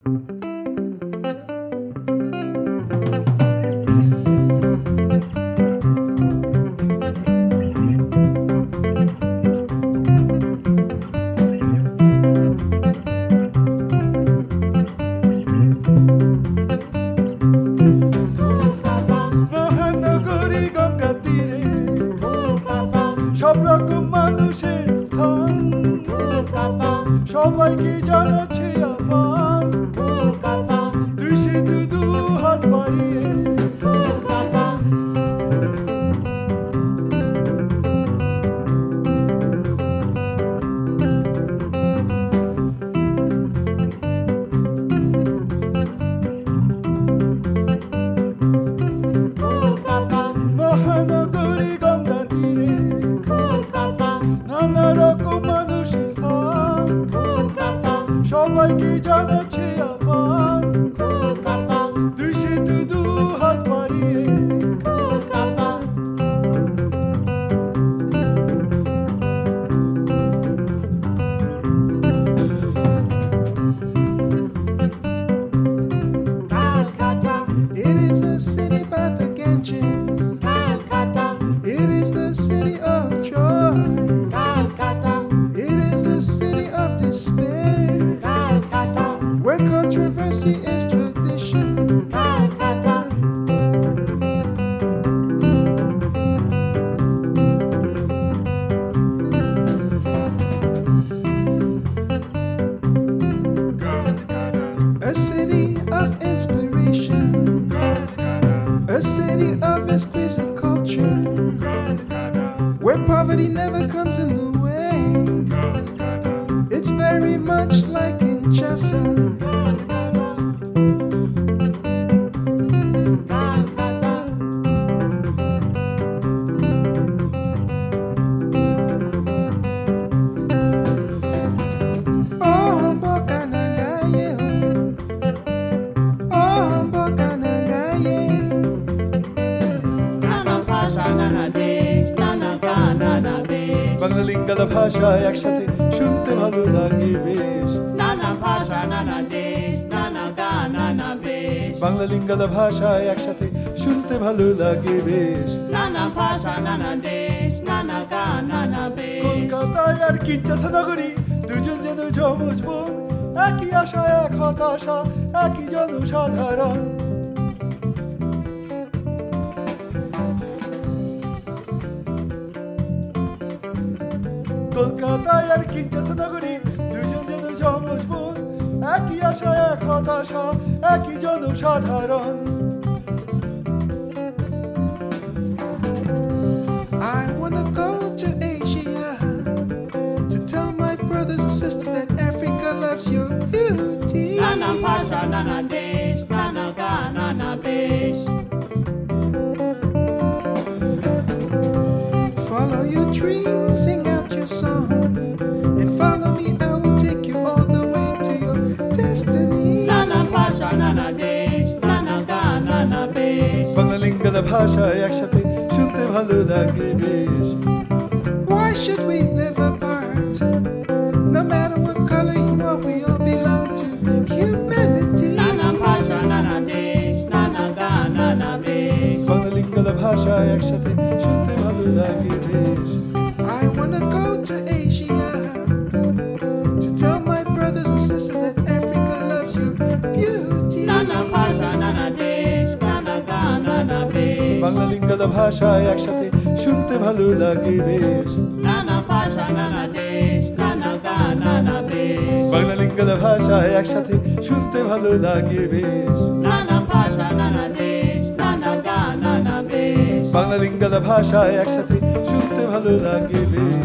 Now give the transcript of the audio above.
মহানগরী গঙ্গা তীরে সব রকম মানুষের স্থান, সবাইকে জানাচ্ছে আহ্বান, দুই সেতু দু হাত বাড়িয়ে মহানগরী গঙ্গা তীরে নানা রকম মানুষের স্থান, সবাইকে জানাচ্ছে আহ্বান, দুই সেতু দু হাত বাড়িয়ে It is a city by the Ganges. It is the city of joy. It is a city of despair, where controversy is tradition. A city of inspiration, a city of exquisite culture, where poverty never comes in the way. It's very much like Kinshasa. Oh, Mboka Nangaye, oh, Mboka Nangaye. Bangla লিঙ্গালা ভাষা একসাথে শুনতে ভালো লাগে বেশ, বাংলা লিঙ্গালা ভাষা একসাথে শুনতে ভালো লাগে বেশ। কলকাতায় আর কিনচাসা নগরী দুজন যেন যমজ বোন, একই আশা এক হতাশা একই জনসাধারণ। কলকাতায় আর কিনচাসা নগরী দুজন যেন যমজ বোন, একই আশা এক হতাশা একই জনসাধারণ। I wanna go to Asia to tell my brothers and sisters that Africa loves your beauty. Follow your dreams, sing out your song, and follow me. I will take you all the way to your destiny. Bangla লিঙ্গালা ভাষা একসাথে শুনতে ভালো লাগে বেশ। Why should we live apart? No matter what color you are, we all belong to humanity. Bangla লিঙ্গালা ভাষা একসাথে শুনতে ভালো লাগে বেশ। I wanna go to Asia to tell my brothers and sisters that Africa loves your beauty. Bangla লিঙ্গালা ভাষা একসাথে শুনতে ভালো লাগে বেশ। বাংলা লিঙ্গালা ভাষা একসাথে শুনতে ভালো লাগে বেশ। বাংলা লিঙ্গালা ভাষা একসাথে শুনতে ভালো লাগে বেশ।